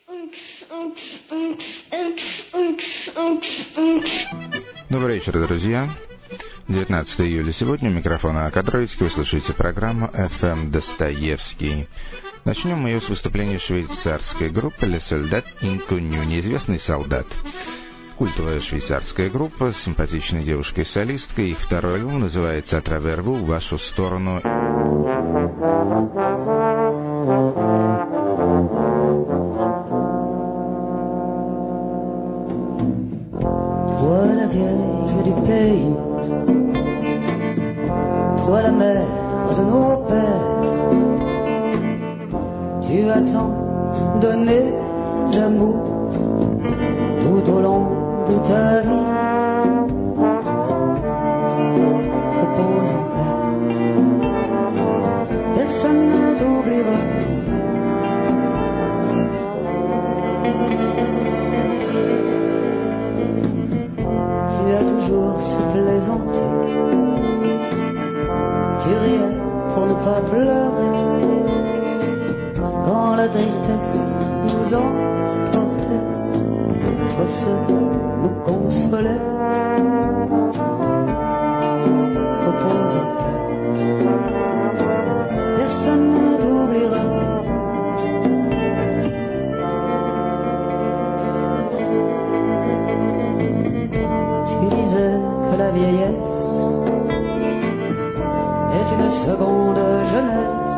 Добрый вечер, друзья. 19 июля сегодня, у микрофона Кадровицкий, вы слушаете программу FM Достоевский. Начнем мы ее с выступления швейцарской группы «Le Soldat Inconnu», «Неизвестный солдат». Культовая швейцарская группа с симпатичной девушкой-солисткой. Их второй альбом называется «À travers vous», «В вашу сторону». Toi la vieille du pays, toi la mère de nos pères, tu as tant donné d'amour tout au long de ta vie. Repose en paix, personne ne t'oubliera. Tu as toujours su plaisanter, tu riais pour ne pas pleurer, quand la tristesse nous emportait, toi seul nous consolais. Repose en paix, personne ne t'oubliera. Tu disais que la vieillesse est une seconde jeunesse.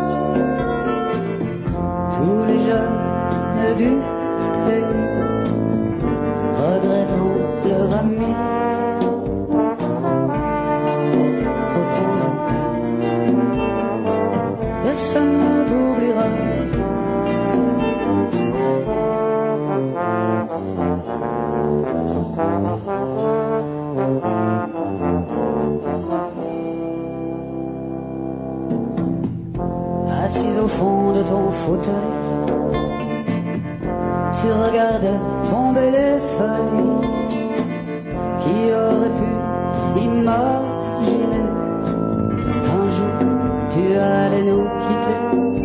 Tous les jeunes du pays regrettant leur ami. Repose en paix, personne ne t'oubliera. Assis au fond de ton fauteuil, tu regardais tomber les feuilles. Qui aurait pu imaginer qu'un jour tu allais nous quitter?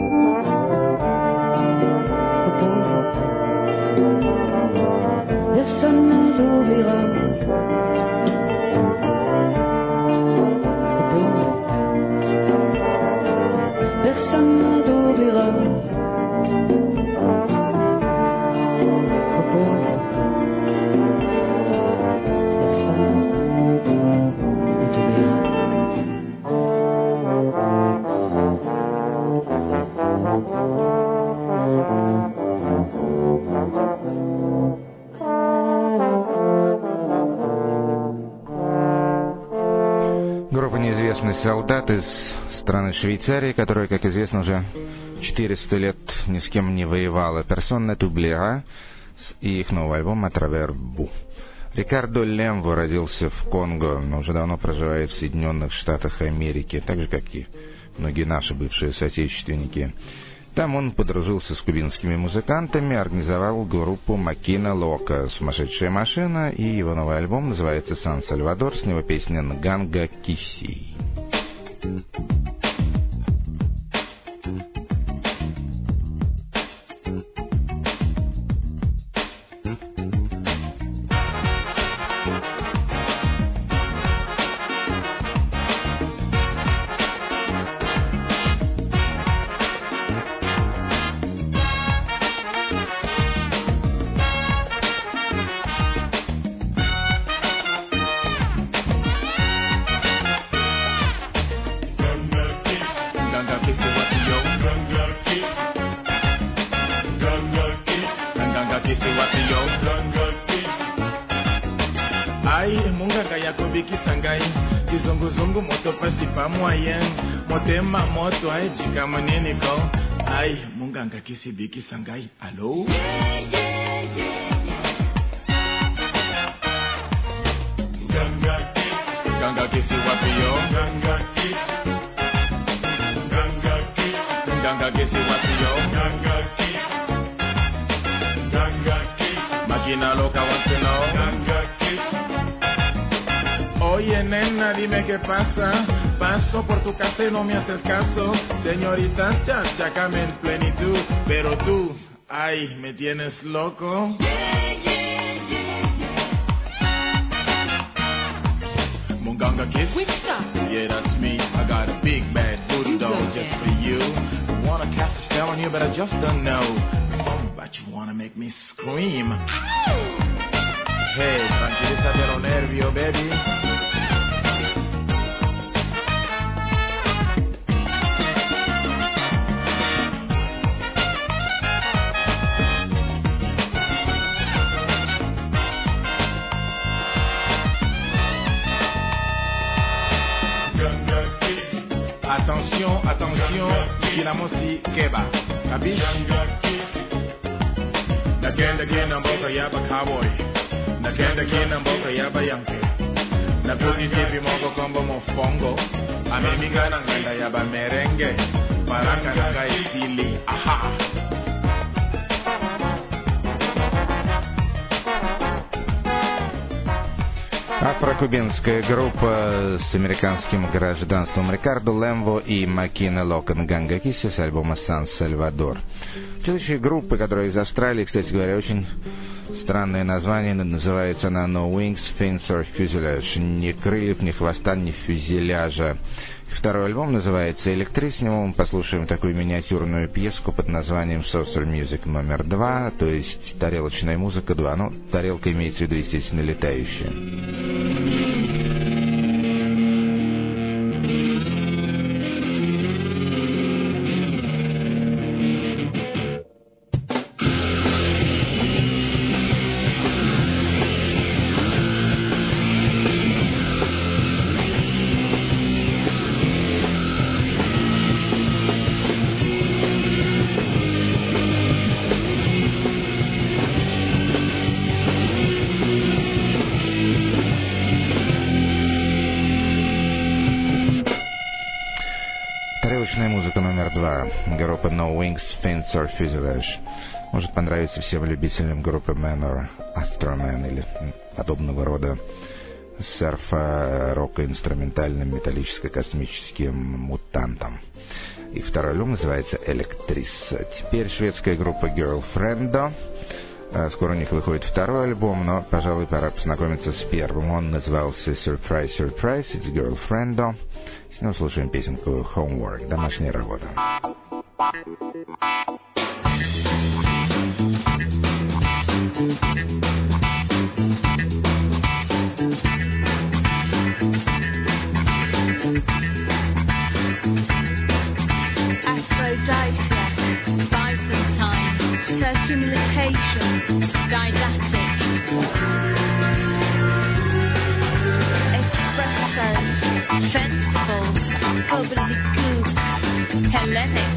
Repose en paix, personne ne t'oubliera. Repose en paix, personne ne t'oubliera. Repose en paix, personne ne t'oubliera. Группа «Неизвестный солдат» из страны Швейцарии, которая, как известно, уже 400 лет ни с кем не воевала. «Personne ne t'oubliera» и их новый альбом «À travers vous». Рикардо Лемво родился в Конго, но уже давно проживает в Соединенных Штатах Америки, так же, как и многие наши бывшие соотечественники. Там он подружился с кубинскими музыкантами, организовал группу «Макина Лока» «Сумасшедшая машина», и его новый альбом называется «Сан-Сальвадор», с него песня «Нганга Киси». Kizunguzungu moto pasi pa moyen motema moto ai jika manene ko ai munganga kisibiki sangai allo ganga kisi wapi yo ganga kisi wapi yo ganga kisi makina loca wants to know ganga kisi. Oye nena, dime qué pasa. Paso por tu casa y no me haces caso. Señorita, cháchame en plenitud. Pero tú, Ay, me tienes loco. Munganga kiss. Which stuff? Yeah, that's me. I got a big bad booty doll just for you. Wanna cast a spell on you, but I just don't know. Something about you wanna make me scream. Hey, tranquilízate los nervios, baby. Attention, attention, kinamosi keba. Kabish? Nakenda mboka yaba cowboy. Nakenda mboka yaba yankee. Nakuti tipi mongo kombo mofongo. Amemiga nanganda yaba merengue. Maranga nanga isili. Aha. Афрокубинская группа с американским гражданством Рикардо Лэмбо и Макина Локон Гангакиси с альбома «Сан-Сальвадор». Следующая группа, которая из Австралии, кстати говоря, очень странное название, называется она «No Wings, Fins or Fuselage». Ни крыльев, ни хвоста, ни фюзеляжа. Второй альбом называется «Электрис». С него мы послушаем такую миниатюрную пьеску под названием «Saucer Music номер 2», то есть тарелочная музыка 2. Ну, тарелка имеется в виду, естественно, летающая. Музыка номер 2. Группа No Wings, Fins or Fuselage. Может понравиться всем любителям группы Manor, Astroman или подобного рода серфа, рока, инструментальным, металлическо-космическим мутантам. Их второй альбом называется «Электрис». Теперь шведская группа Girlfriendo. Скоро у них выходит второй альбом, но, пожалуй, пора познакомиться с первым. Он назывался Surprise, Surprise, it's Girlfriendo. С ним слушаем песенку Homework, домашняя работа. Circumlocution, didactic, espresso, sensible, gobbledygook, Hellenic,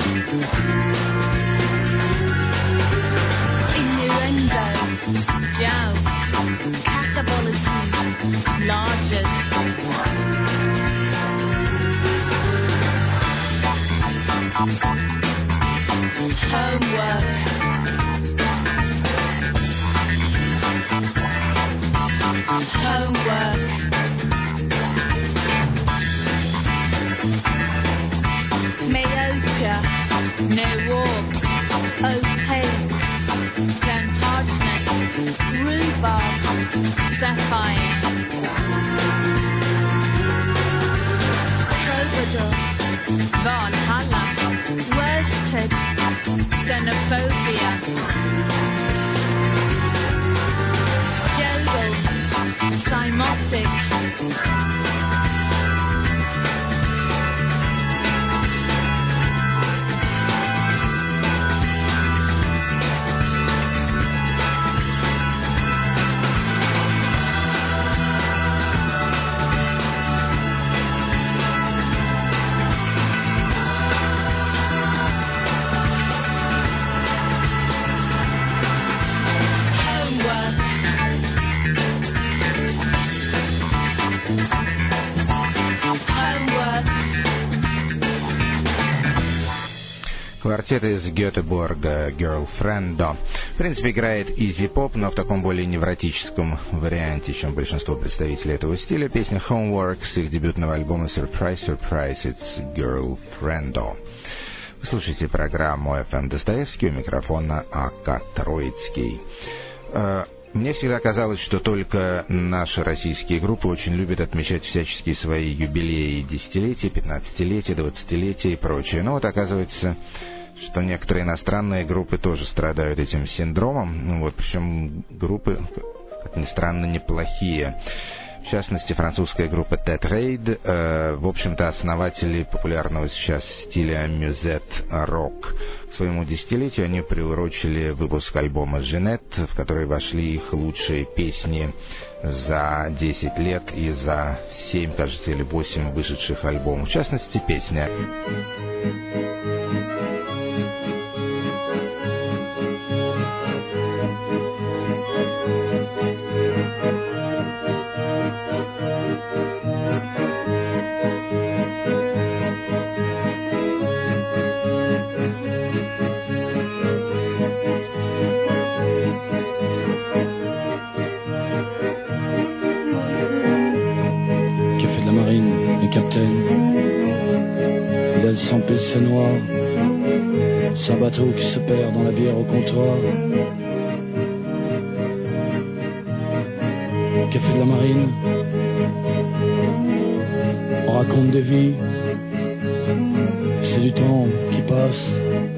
innuendo, joust, catabolism, largest. Homework. Homework. Myopia. No walk. Opaque. Plantagenet. Rhubarb. Sapphire. Troubadour. Valhalla. Worsted. Xenophobia. Jodel. Cymotic. Квартет из Гетеборга Girlfriendo. В принципе, играет изи-поп, но в таком более невротическом варианте, чем большинство представителей этого стиля. Песня Homework с их дебютного альбома Surprise, Surprise, it's Girlfriendo. Слушайте программу «ФМ Достоевский», у микрофона А.К. Троицкий. Мне всегда казалось, что только наши российские группы очень любят отмечать всяческие свои юбилеи, десятилетия, 15-летия, 20-летия и прочее. Но вот оказывается, что некоторые иностранные группы тоже страдают этим синдромом. Причем группы, как ни странно, неплохие. В частности, французская группа Тетрейд, в общем-то, основатели популярного сейчас стиля мюзет-рок. К своему десятилетию они приурочили выпуск альбома «Женет», в который вошли их лучшие песни за 10 лет и за 7, кажется, или 8 вышедших альбомов. В частности, песня Son PC noir, c'est un bateau qui se perd dans la bière au comptoir. Café de la Marine, on raconte des vies, c'est du temps qui passe.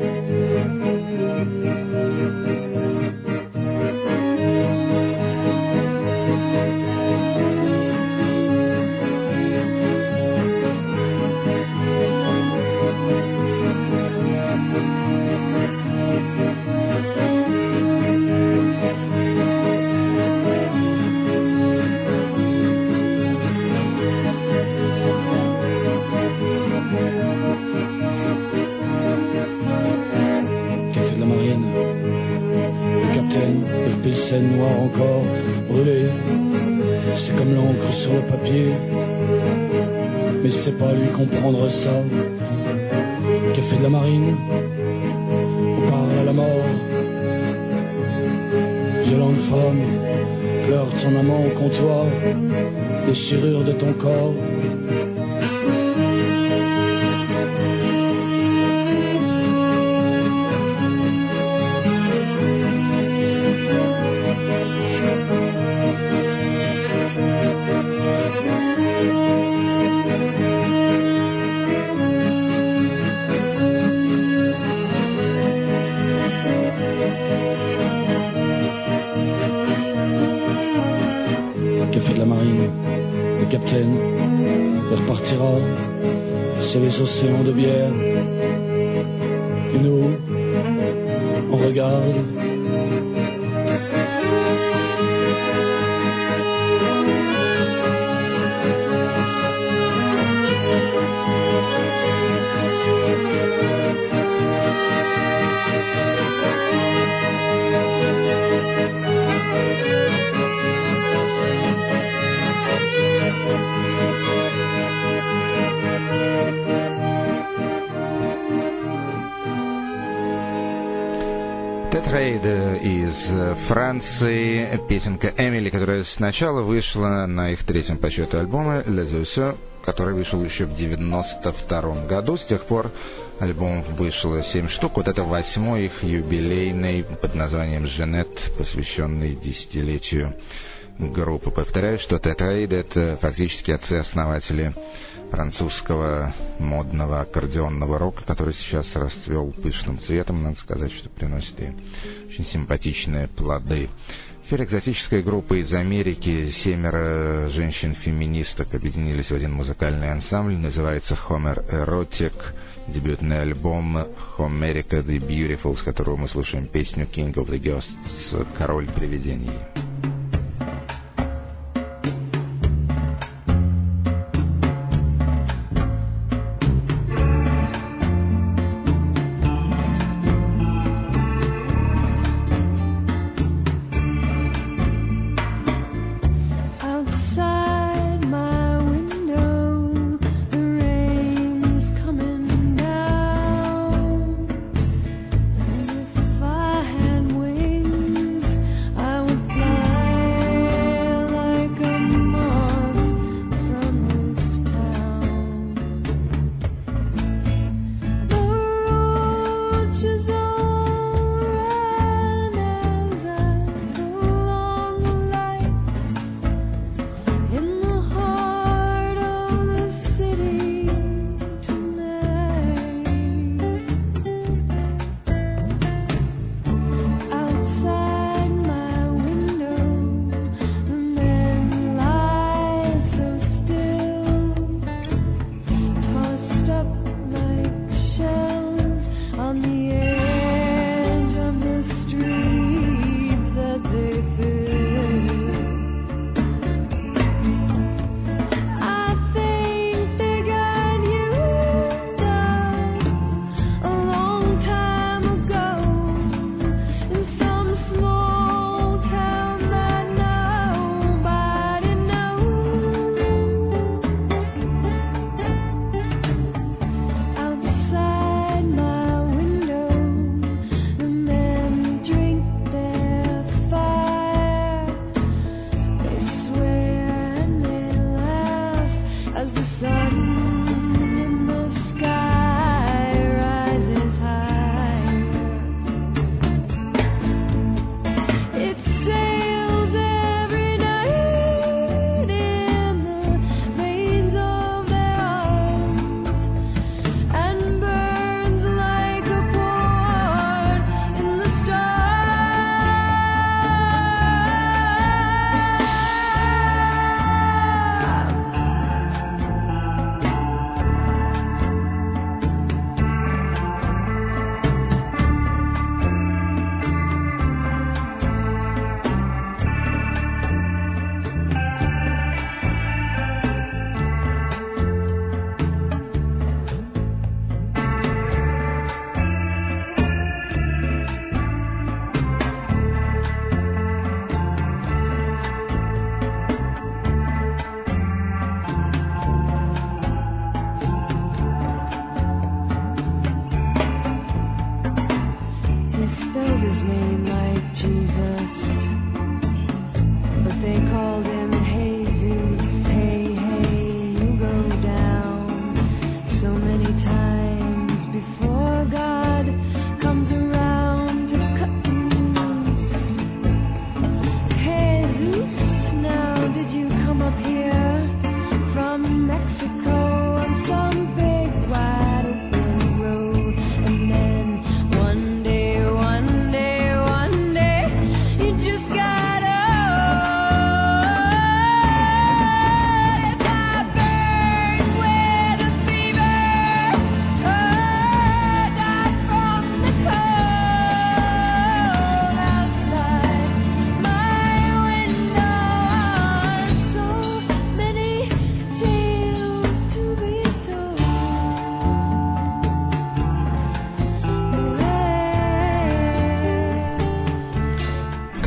Noir encore brûlé, c'est comme l'encre sur le papier, mais c'est pas lui comprendre ça. Café de la Marine, on parle à la mort. Violente femme, pleure son amant au comptoir, déchirure de ton corps. Sur les océans de bière, et nous, on regarde. Тетрейд из Франции, песенка «Эмили», которая сначала вышла на их третьем по счету альбоме «Les Oiseaux», который вышел еще в 1992 году. С тех пор альбомов вышло 7 штук. Вот это 8-й их юбилейный под названием «Женет», посвященный десятилетию группы. Повторяю, что Тетрейд — это фактически отцы-основатели французского модного аккордеонного рока, который сейчас расцвел пышным цветом, надо сказать, что приносит и очень симпатичные плоды. Теперь экзотическая группа из Америки, 7 женщин-феминисток объединились в один музыкальный ансамбль, называется Homer Erotic, дебютный альбом Homerica the Beautiful, с которого мы слушаем песню King of the Ghosts, король привидений. Fly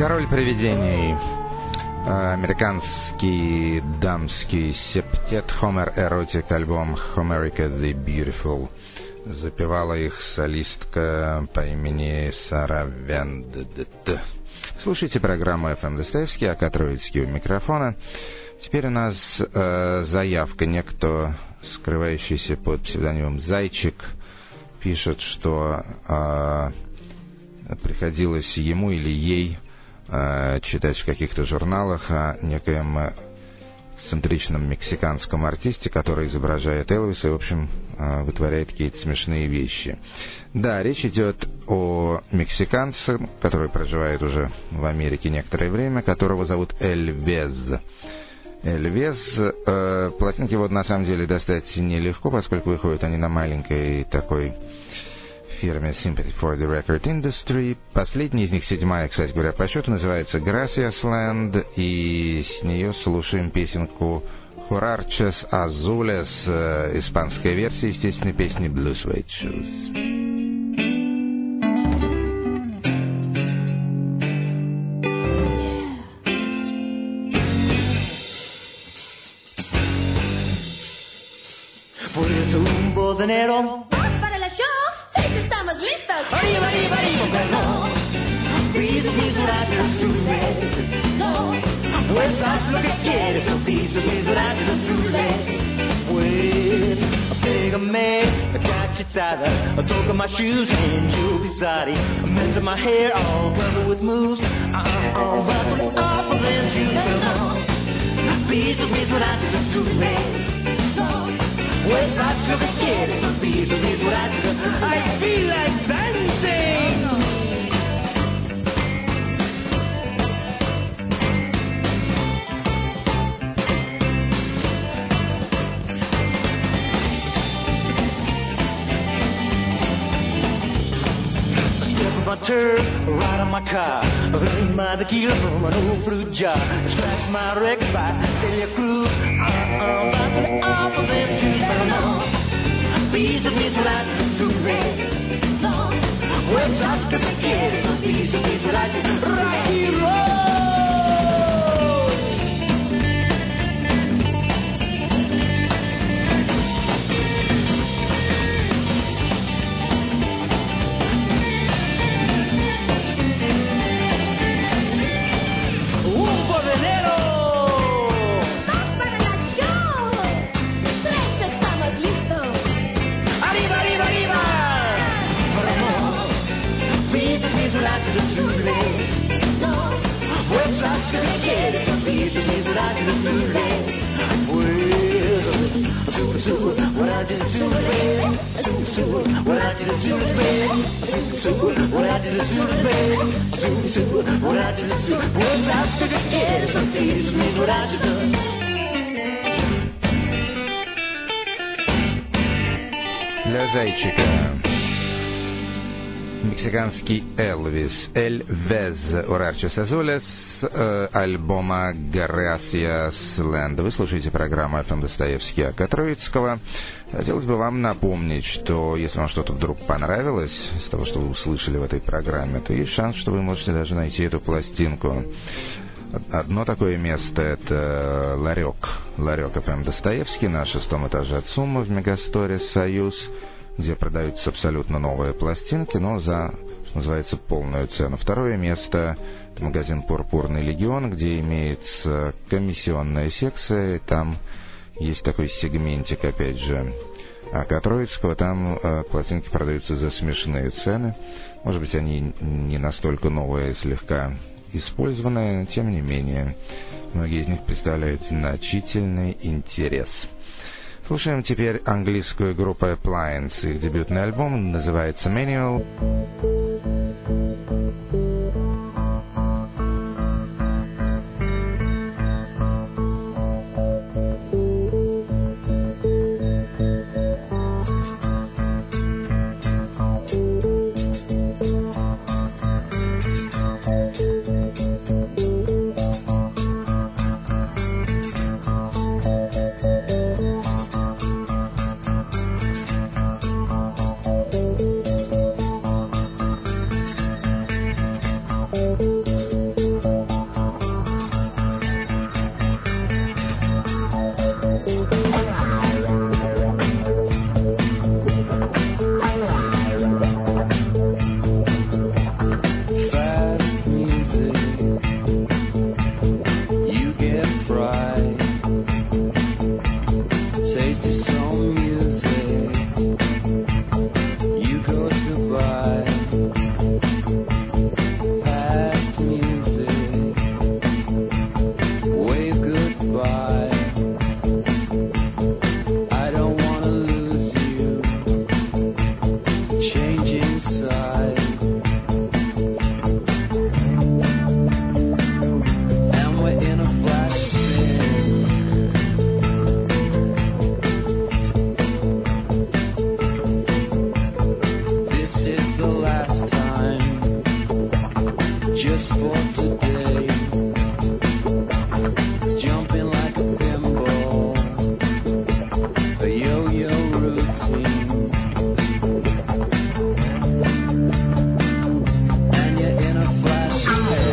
Король привидений. Американский дамский септет Homer Erotic, альбом Homerica the Beautiful. Запевала их солистка по имени Сара Вендет. Слушайте программу FM Достоевский, Ака Троицкий у микрофона. Теперь у нас заявка. Некто, скрывающийся под псевдонимом Зайчик, пишет, что приходилось ему или ей читать в каких-то журналах о некоем эксцентричном мексиканском артисте, который изображает Элвиса и, в общем, вытворяет какие-то смешные вещи. Да, речь идет о мексиканце, который проживает уже в Америке некоторое время, которого зовут Эльвез. Эльвез. Пластинки вот на самом деле достать нелегко, поскольку выходят они на маленькой такой фирме Sympathy for the Record Industry. Последняя из них, 7-я, кстати говоря, по счету, называется Gracias Land, и с нее слушаем песенку Horarches Azules, испанская версия, естественно, песни Blue Suede Shoes. Estamos listos. Arriba, arriba, arriba, no. Piso, piso, rayos azules. No. Pues haz lo que quieres. Piso, piso, rayos azules. Pues pégame, cachetada. Toca my shoes and you'll be sorry. Mess my hair all covered with mousse. Ruffling off of them shoes. No. Piso, piso, rayos azules. Pues haz lo que quieres, piso, piso, rayos. I feel like dancing. Step on my turf, ride on my car, drink my tequila from an old fruit jar, scratch my record by, tell you cruise, ruffling off of them shoes. Piso, piso, rayos azules. No. Pues haz lo que quieres. Piso, piso, rayos. Rock and roll. Un porvenero. Для Зайчика мексиканский Элвис, Эльвез Horarches Azules, альбома Gracias Land. Вы слушаете программу FM Достоевский, Ака Троицкого. Хотелось бы вам напомнить, что если вам что-то вдруг понравилось из того, что вы услышали в этой программе, то есть шанс, что вы можете даже найти эту пластинку. Одно такое место — это ларек FM Достоевский на 6-м этаже от ЦУМа в Мегасторе «Союз», где продаются абсолютно новые пластинки, но за, что называется, полную цену. Второе место — это магазин «Пурпурный легион», где имеется комиссионная секция, и там есть такой сегментик, опять же, Ака Троицкого. Там пластинки продаются за смешные цены. Может быть, они не настолько новые, слегка использованные, но тем не менее многие из них представляют значительный интерес. Слушаем теперь английскую группу Appliance. Их дебютный альбом называется Manual. just for today. It's jumping like a pinball, a yo-yo routine, and you're in a flash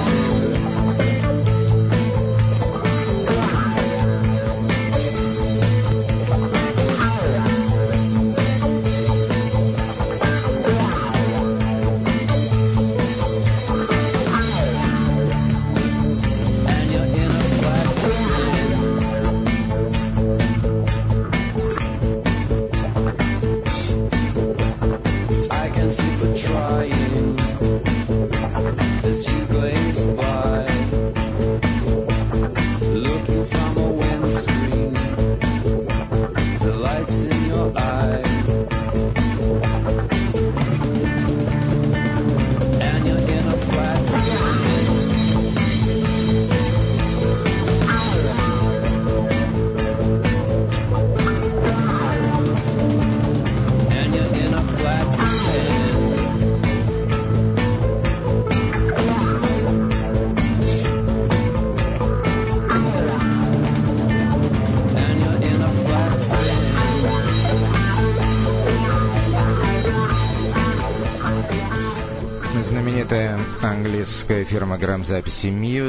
фирма грамзаписи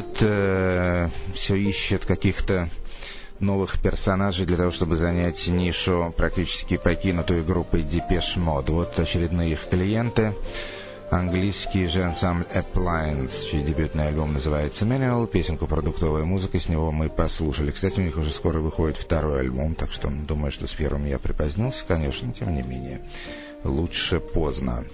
Mute все ищет каких-то новых персонажей для того, чтобы занять нишу практически покинутую группой Depeche Mode. Вот очередные их клиенты. Английский же ансамбль Appliance, чей дебютный альбом называется Manual. Песенку «Продуктовая музыка» с него мы послушали. Кстати, у них уже скоро выходит второй альбом, так что думаю, что с первым я припозднился, конечно, тем не менее. Лучше поздно.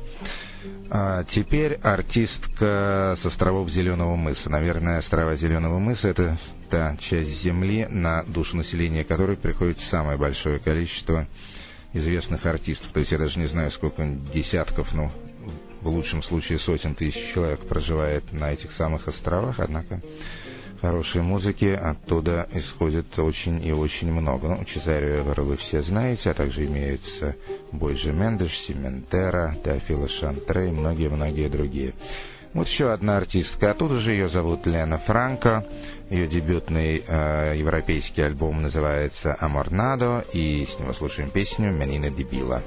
А теперь артистка с островов Зеленого мыса. Наверное, острова Зеленого мыса — это та часть земли, на душу населения которой приходит самое большое количество известных артистов. То есть я даже не знаю, сколько десятков, ну, в лучшем случае сотен тысяч человек проживает на этих самых островах, однако хорошей музыки оттуда исходит очень и очень много. Ну, Чезарио Эвера вы все знаете, а также имеются Бойджи Мендеш, Симентера, Теофило Шантре и многие-многие другие. Вот еще одна артистка, оттуда же, ее зовут Лена Франко. Ее дебютный европейский альбом называется «Аморнадо», и с него слушаем песню «Менина ди Била».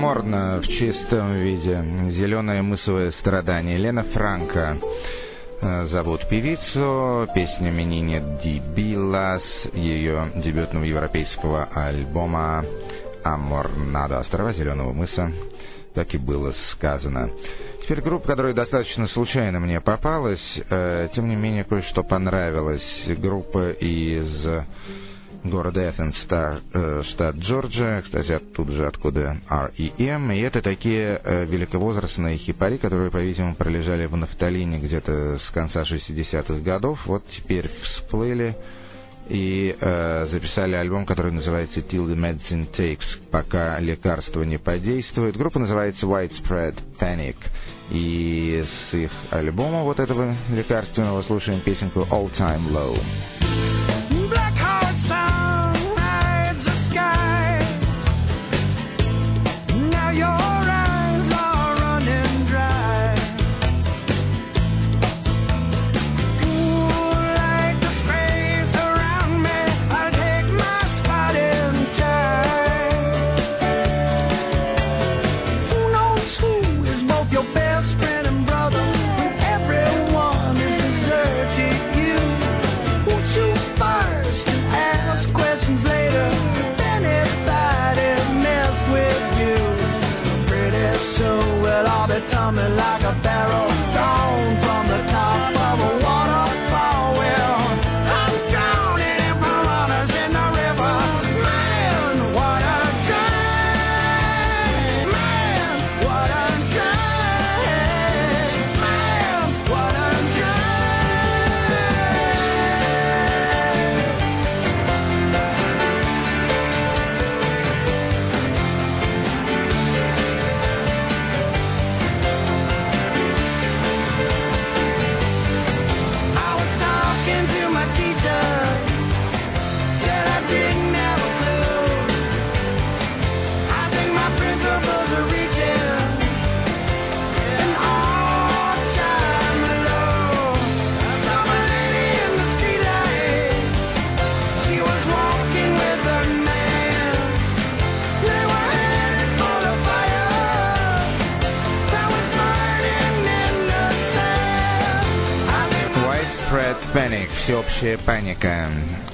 Аморна в чистом виде. Зеленое мысовое страдание. Лена Франко зовут певицу. Песня Менини Ди Билас, ее дебютного европейского альбома Аморнадо, острова Зеленого мыса, как и было сказано. Теперь группа, которая достаточно случайно мне попалась, тем не менее кое-что понравилось. Группа из города Эффенс, штат Джорджия, кстати, оттуда же, откуда R.E.M. И это такие великовозрастные хипари, которые, по-видимому, пролежали в нафталине где-то с конца 60-х годов. Вот теперь всплыли и записали альбом, который называется Till the Medicine Takes, пока лекарство не подействует. Группа называется Widespread Panic. И с их альбома вот этого лекарственного слушаем песенку All Time Low. Всеобщая паника.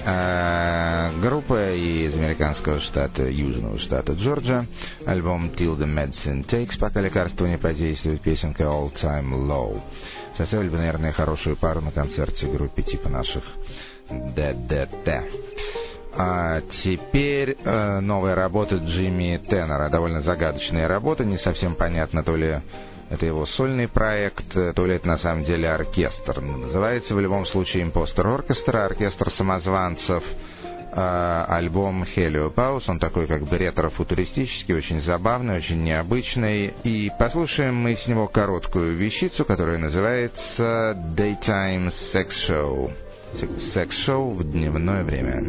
Группа из американского штата, южного штата Джорджия. Альбом Till the Medicine Takes, пока лекарство не подействует. Песенка All Time Low. Составили бы, наверное, хорошую пару на концерте группе типа наших ДДТ. А теперь новая работа Джимми Теннера. Довольно загадочная работа. Не совсем понятно, то ли это его сольный проект, то ли это на самом деле оркестр. Называется в любом случае Imposter Orchestra, оркестр самозванцев. Альбом Heliopause, он такой как бы ретро-футуристический, очень забавный, очень необычный. И послушаем мы с него короткую вещицу, которая называется Daytime Sex Show. Секс-шоу в дневное время.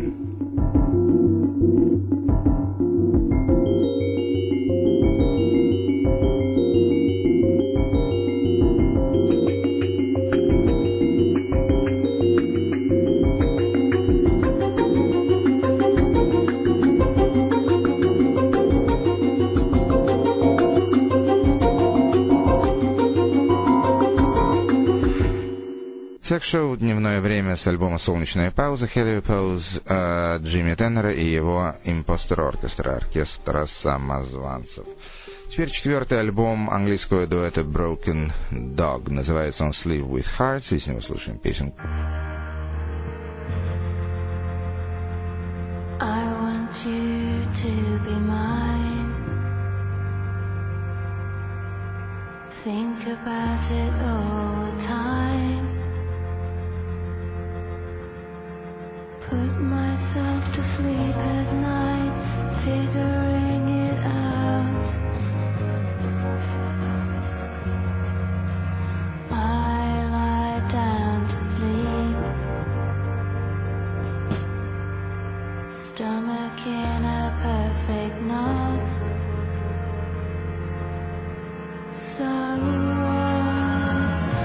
Секс-шоу «Дневное время» с альбома «Солнечная пауза» Heliopause Джимми Теннера и его Imposter Orchestra, оркестра самозванцев. Теперь четвертый альбом английского дуэта Broken Dog. Называется он Sleep with Hearts, и с него слушаем песенку. I want you to be mine. Think about it all the time. Put myself to sleep at night, figuring it out. I lie down to sleep, stomach in a perfect knot. So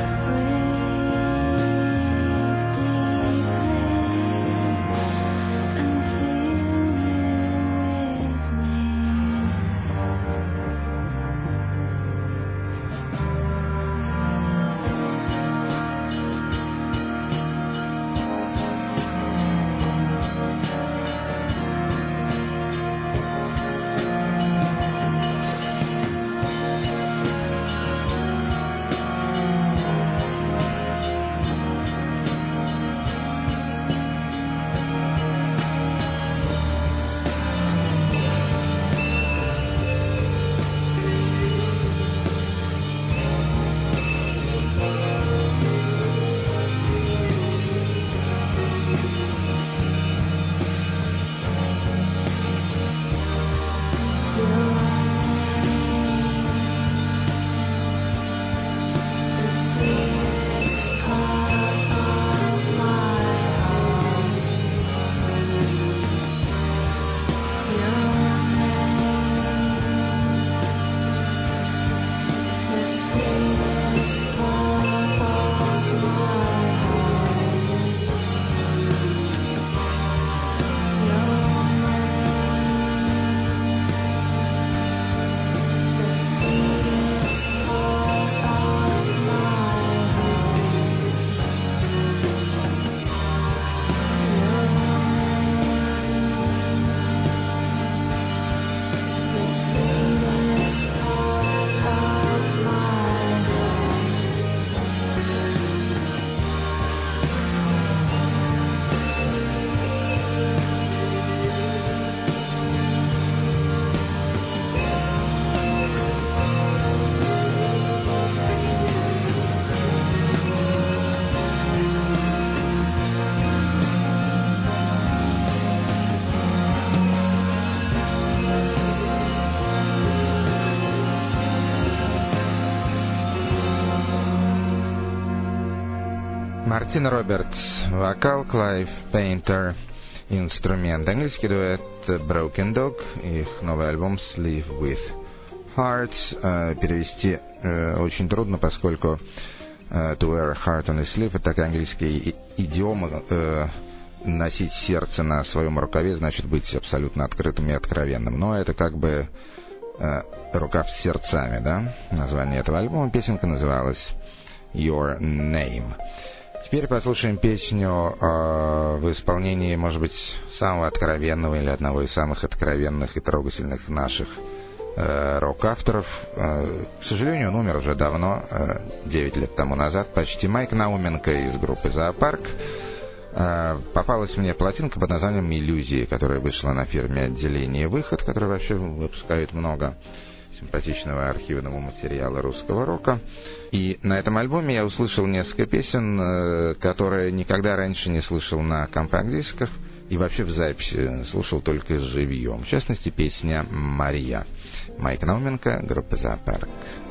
Мартин Робертс, вокал, Клайв Пейнтер, инструмент. Английский дуэт Broken Dog, их новый альбом Sleeve with Hearts. Перевести очень трудно, поскольку to wear heart on a sleeve — это такая английская идиома. Носить сердце на своем рукаве значит быть абсолютно открытым и откровенным. Но это как бы рукав с сердцами, да? Название этого альбома. Песенка называлась Your Name. Теперь послушаем песню в исполнении, может быть, самого откровенного или одного из самых откровенных и трогательных наших рок-авторов. К сожалению, он умер уже давно, 9 лет тому назад, почти. Майк Науменко из группы «Зоопарк». Попалась мне пластинка под названием «Иллюзии», которая вышла на фирме «Отделение Выход», которая вообще выпускает много симпатичного архивного материала русского рока. И на этом альбоме я услышал несколько песен, которые никогда раньше не слышал на компакт-дисках и вообще в записи слушал только живьем. В частности, песня «Мария». Майк Науменко, группа «Зоопарк».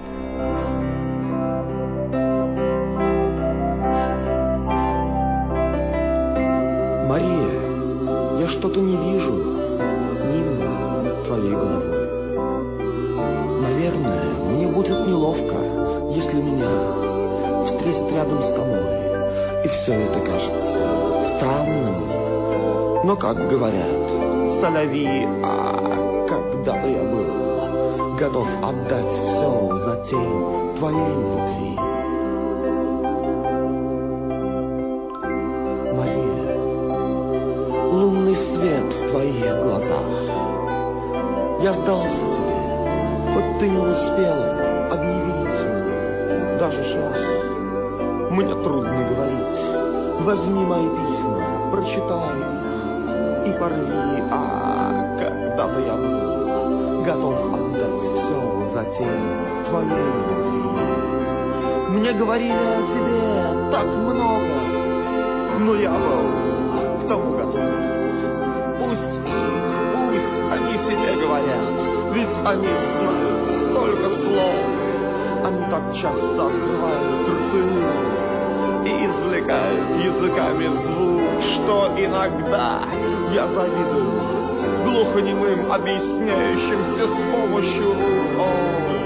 Мария, я что-то не вижу мимо над твоей головой. Наверное, мне будет неловко, если меня встретят рядом с тобой, и все это кажется странным. Но, как говорят, солови, когда-то я был готов отдать все за тень твоей любви. Мария, лунный свет в твоих глазах. Я сдался тебе, хоть ты не успела объявить мне даже шаг. Мне трудно говорить. Возьми мои письма, прочитай их и порви. Когда-то я был готов отдать все за тень твоей любви. Мне говорили о тебе так много, но я был к тому готов. Пусть они себе говорят, ведь они знают столько слов. Они так часто открывают рты и извлекают языками звук, что иногда я завидую глухонемым, объясняющимся с помощью рук. О,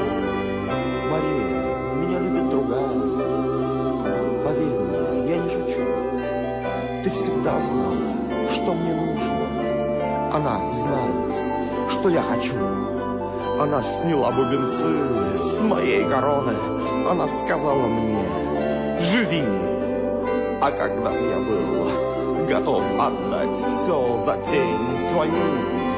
Мария, меня любит другая. Поверь мне, я не шучу. Ты всегда знала, что мне нужно. Она знает, что я хочу. Она сняла бубенцы с моей короны. Она сказала мне: живи. А когда я был готов отдать все за тень твою.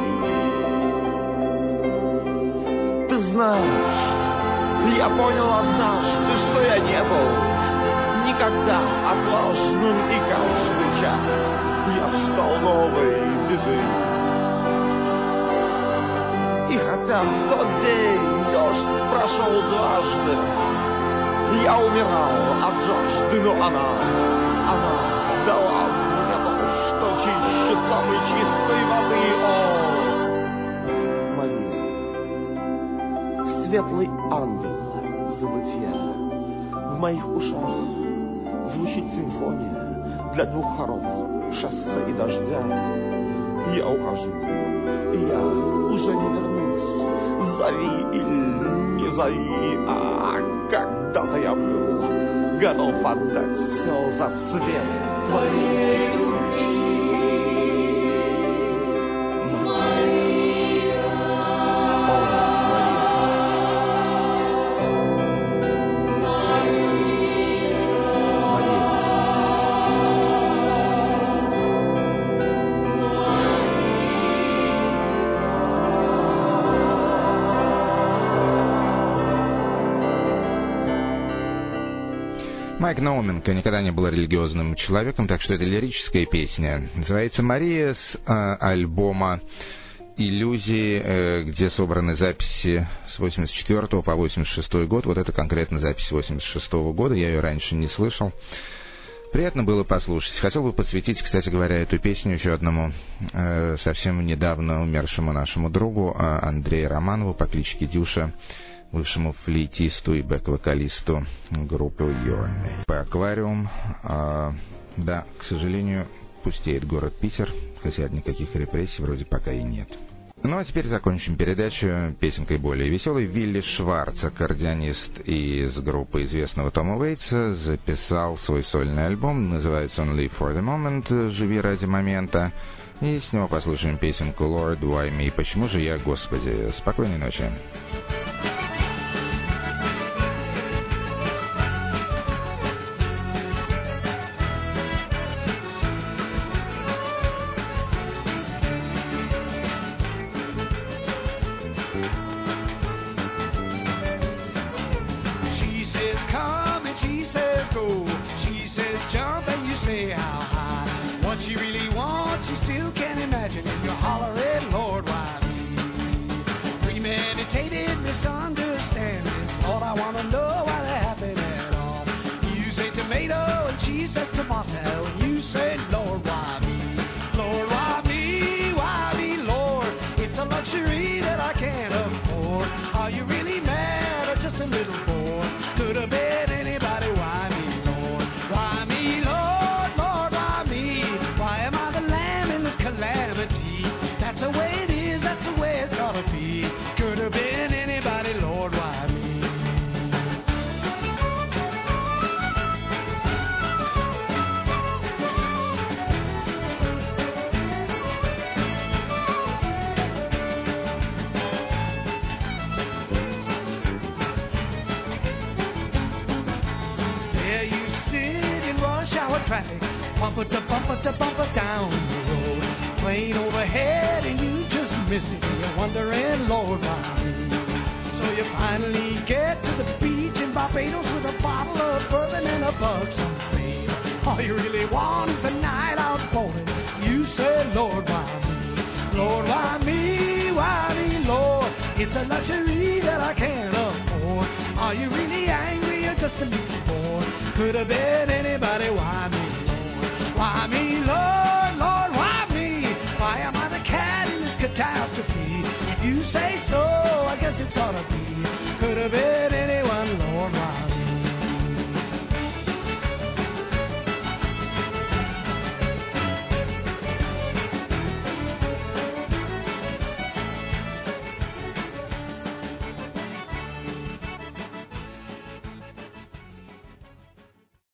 Ты знаешь, я понял однажды, что я не был никогда отложным, и каждый час я ждал новой беды. И хотя в тот день дождь прошел дважды, я умирал от жажды, но она дала мне то, что чище самой чистой воды. О, Мария, светлый ангел забытия, в моих ушах звучит симфония для двух хоров, шоссе и дождя. Я ухожу, и я уже не вернусь. Зови или не зови, когда-то я был готов отдать все за свет твоей любви. Майк Науменко никогда не был религиозным человеком, так что это лирическая песня. Называется «Мария», с альбома «Иллюзии», где собраны записи с 84 по 86 год. Вот это конкретно запись 86 года, я ее раньше не слышал. Приятно было послушать. Хотел бы посвятить, кстати говоря, эту песню еще одному совсем недавно умершему нашему другу Андрею Романову по кличке Дюша. бывшему флейтисту и бэк-вокалисту группы Journey. По «Аквариум», да, к сожалению, пустеет город Питер, хотя никаких репрессий вроде пока и нет. Ну а теперь закончим передачу песенкой более веселой. Вилли Шварц, аккордеонист из группы известного Тома Уэйтса, записал свой сольный альбом, называется он «Live for the Moment», «Живи ради момента». И с него послушаем песенку «Lord, why me?» «Почему же я, Господи?» Спокойной ночи. Bumper to bumper down the road, plane overhead, and you just miss it. And you're wondering, Lord, why me? So you finally get to the beach in Barbados with a bottle of bourbon and a buxom babe. All you really want is a night out bowling. You say, Lord, why me? Lord, why me? Why me, Lord? It's a luxury that I can't afford. Are you really angry or just a little bored? Could have been anybody. Why me? Why me, Lord, Lord, why me? Why am I the cat in this catastrophe? If you say